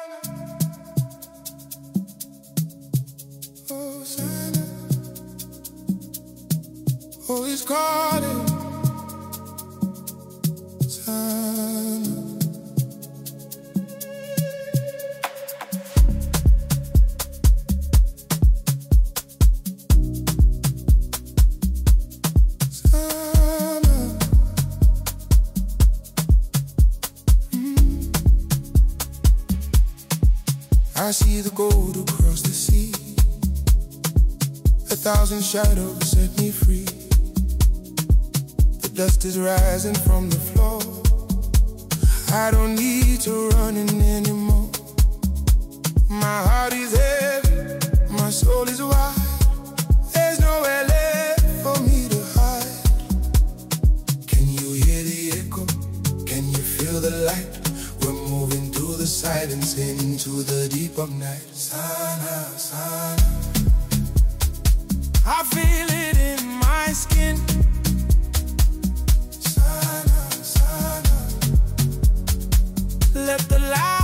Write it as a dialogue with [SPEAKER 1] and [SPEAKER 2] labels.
[SPEAKER 1] Hosanna. Oh, he's calling. Hosanna. I see the gold across the sea. 1,000 shadows set me free. The dust is rising from the floor. I don't need to run in anymore. My heart is heavy, my soul is wide. There's nowhere left for me to hide. Can you hear the echo? Can you feel the light? We're moving through the silence into the deep of night. Sana, sana. I feel it in my skin. Sana, sana. Let the light